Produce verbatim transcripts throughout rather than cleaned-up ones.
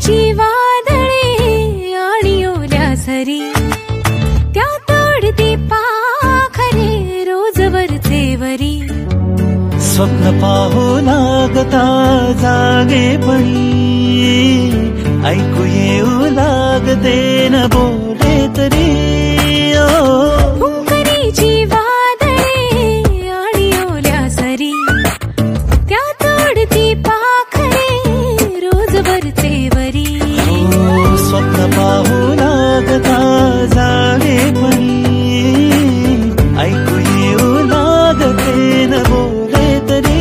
फुंकरीची वादळे आणि ओल्या सरी, त्यात ओढती पाखरे रोजवरचे वरी. स्वप्न पाहू लागता जागेपणी, ऐकू येऊ लागते न बोले तरी. फुंकरीची वादळे आणि ओल्या सरी, त्यात ओढती पाखरे रोजवरचे वरी. स्वप्न पाहू लागता जागेपणी, ऐकू येऊ लागते न बोले तरी.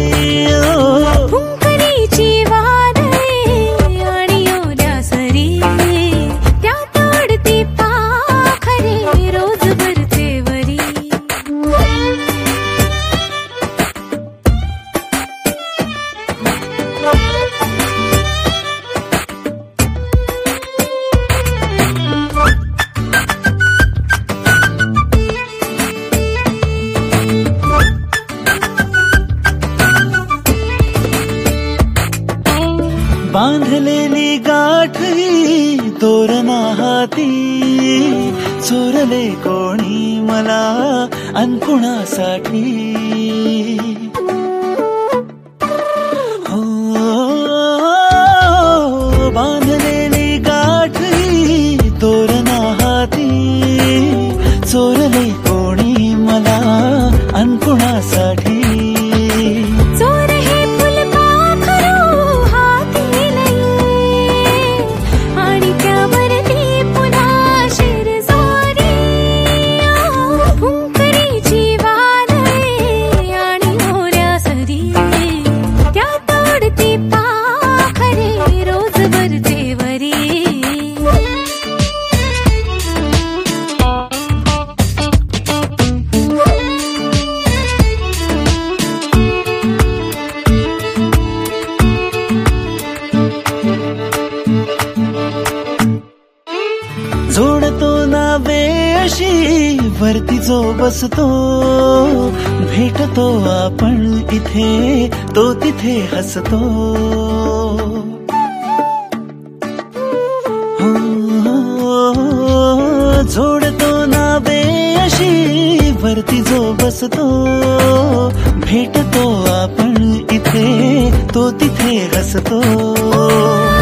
फुंकरीची वादळे आणि ओल्या सरी, त्यात ओढती पाखरे रोजवरचे वरी. बांधलेली गाठी तोरणा हाती, चोरले कोणी मला अनकुणासाठी. हो, बांधलेली गाठी तोरणा हाती, चोरले कोणी मला अनकुणासाठी. जोडतो ना वेशी वरती जो बसतो, भेटतो आपण इथे तो तिथे हसतो. जोडतो ना वेशी वरती जो बसतो, भेटतो आपण इथे तो तिथे हसतो.